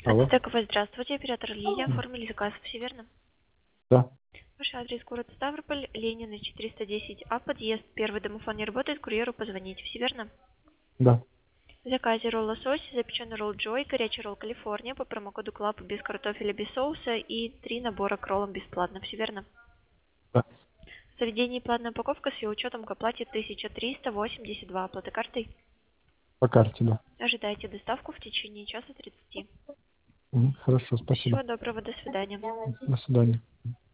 От Алло. Стекова, здравствуйте, оператор Лилия, Да. оформили заказ, все верно? Да. Ваш адрес город Ставрополь, Ленина, 410А, подъезд, первый домофон не работает, курьеру позвоните, все верно? Да. В заказе ролл лосось, запеченный ролл Джой, горячий ролл Калифорния по промокоду КЛАП без картофеля, без соуса и 3 набора к роллам бесплатно, все верно? Да. В заведении платная упаковка с ее учетом к оплате 1382, оплата картой. По карте, да. Ожидайте доставку в течение часа 30. Хорошо, спасибо. Всего доброго, до свидания. До свидания.